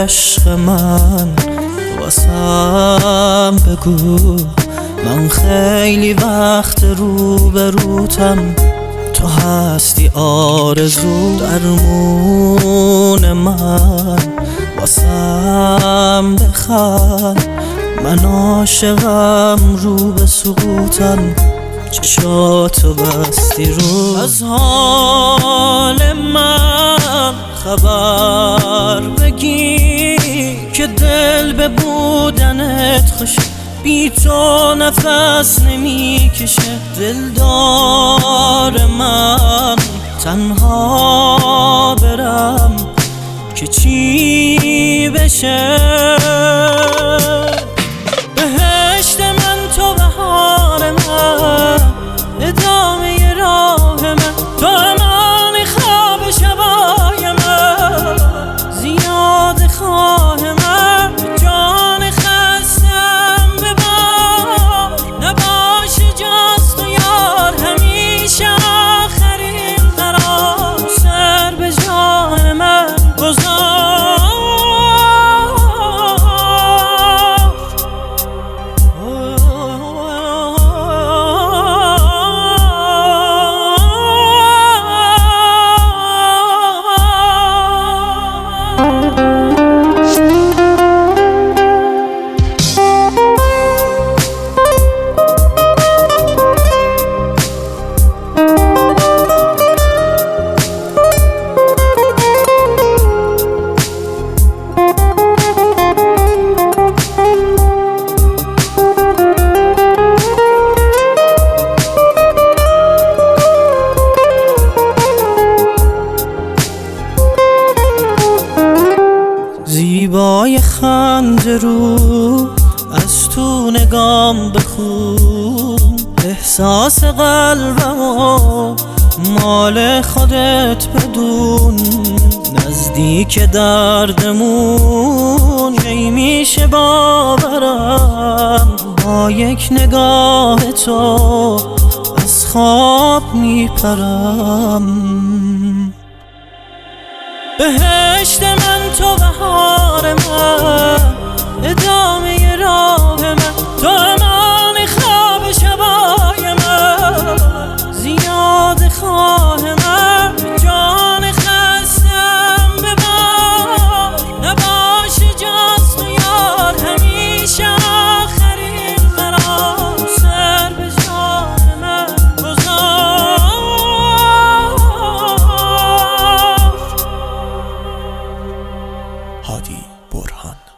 عشق من واسم بگو، من خیلی وقت روبروتم، تو هستی آرزو درمون من، واسم بخند، من عاشقم رو به سقوطم، چشاتو بستی رو. از حال من خبر بگی که دل به بودنت خوشه، بی تو نفس نمیکشه. دلدار من تنها برم که چی بشه؟ بهشت من تو بهار من، ادامه راه من تو، امان خواب شبای من، زیاد خواه من، جان خستم ببار، نباشه جز تو یار، همیشه آخرین قرار، سر به جان من گذار. زیبای خنده رو از تو نگام بخون، احساس قلبمو مال خودت بدون، نزدیک دردمون کی میشه باورم، با یک نگاه تو از خواب میپرم. بهشت من تو بهار من، ادامه راه من تو، امان خواب شبای من، زیاد خواه من، جان خستم ببار، نباشه جز تو یار، همیشه آخرین قرار، سر به جان من گذار. هادی برهان.